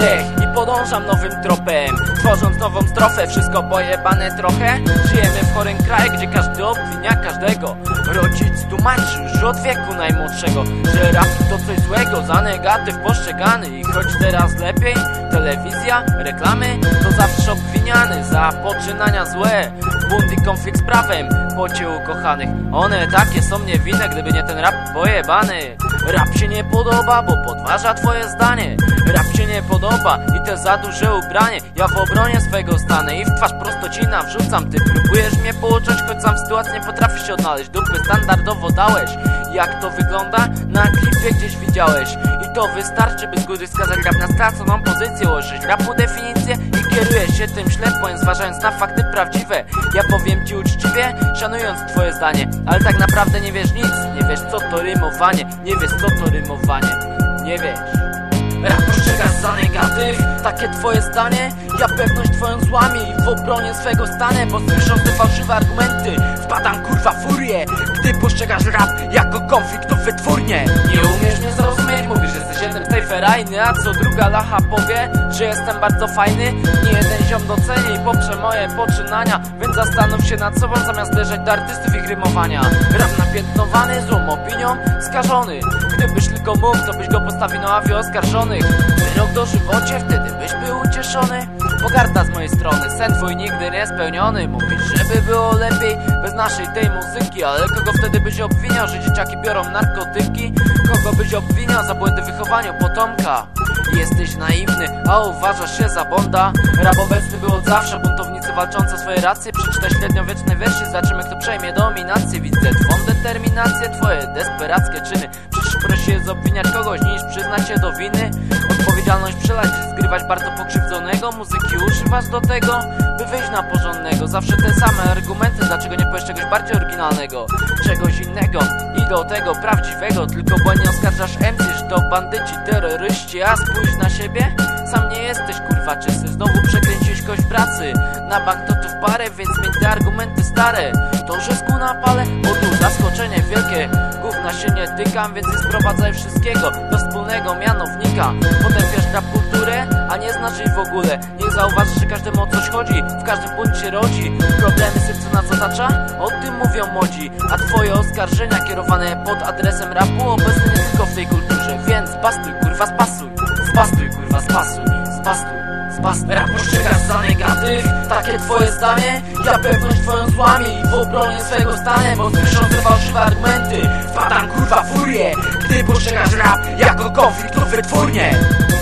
oddech i podążam nowym tropem, tworząc nową strofę. Wszystko pojebane trochę. Żyjemy w chorym kraju, gdzie każdy obwinia każdego. Rodzic tłumaczy już od wieku najmłodszego, że rap to coś złego, za negatyw postrzegany. I choć teraz lepiej, telewizja, reklamy, to zawsze obwiniany za poczynania złe. Bunt i konflikt z prawem, pocie ukochanych. One takie są niewinne, gdyby nie ten rap pojebany. Rap się nie podoba, bo podważa twoje zdanie. Rap się nie podoba i te za duże ubranie. Ja w obronie swego stanę i w twarz prosto ci nawrzucam. Ty próbujesz mnie pouczać, choć sam w sytuacji nie potrafisz się odnaleźć. Dupy standardowo dałeś. Jak to wygląda? Na klipie gdzieś widziałeś. I to wystarczy, by z góry wskazać rap na straconą pozycję. Ułożyć rapu definicję i kierujesz się tym ślepo, zważając na fakty prawdziwe. Ja powiem ci uczciwie, szanując twoje zdanie, ale tak naprawdę nie wiesz nic. Nie wiesz co to rymowanie, nie wiesz co to rymowanie, nie wiesz. Rap postrzegasz za negatyw, takie twoje zdanie. Ja pewność twoją złamię i w obronie swego stanę, bo słysząc te fałszywe argumenty wpadam kurwa w furię, gdy postrzegasz rap jako konflikt to wytwórnie. Nie umiesz mnie zrozumieć, mówisz, że jesteś jednym z tej ferajny, a co druga lacha powie, że jestem bardzo fajny. Nie jeden ziom doceni i poprze moje poczynania, więc zastanów się nad sobą zamiast leżeć do artystów ich rymowania. Rap napiętnowany, złą opinią, skażony. Gdybyś tylko mógł, to byś go postawił na ławie oskarżonych. Wyrok dożywocie, wtedy byś był ucieszony. Pogarda z mojej strony, sen twój nigdy nie spełniony. Mówisz, żeby było lepiej bez naszej tej muzyki, ale kogo wtedy byś obwiniał, że dzieciaki biorą narkotyki? Kogo byś obwiniał za błędy w wychowaniu potomka? Jesteś naiwny, a uważasz się za bonda. Rap obecny był od zawsze, buntownicy walczący o swoje racje. Przeczytaj średniowieczne wiersze, zobaczymy kto przejmie dominację. Widzę twą determinację, twoje desperackie czyny. Przecież prosi jest obwiniać kogoś niż przyznać się do winy. Odpowiedzialność przelać, zgrywać bardzo pokrzywdzonego. Muzyki używasz do tego, by wyjść na porządnego. Zawsze te same argumenty, dlaczego nie powiesz czegoś bardziej oryginalnego, czegoś innego i do tego prawdziwego. Tylko błędnie oskarżasz MC, że to bandyci, terroryści. A spójrz na siebie, sam nie jesteś kurwa czysty. Znowu przekręciłeś kość pracy na banknotów parę, więc miej te argumenty stare. To, że skół na pale, bo tu zaskoczenie wielkie. Gówna się nie tykam, więc nie sprowadzaj wszystkiego do wspólnego mianownika. Potępiasz rap kulturę, a nie znasz jej w ogóle. Nie zauważysz, że każdemu o coś chodzi, w każdym bunt się rodzi. Problemy serca nas otacza? O tym mówią młodzi. A twoje oskarżenia kierowane pod adresem rapu obecne nie tylko w tej kulturze. Więc spastuj kurwa, spasuj. Spastuj kurwa, spasuj. Spastuj. Rap postrzegasz za negatyw, takie twoje zdanie. Ja pewność twoją złamię i w obronie swego stanę, bo słysząc te fałszywe argumenty wpadam kurwa w furię, gdy postrzegasz rap jako konflikt to wytwórnie.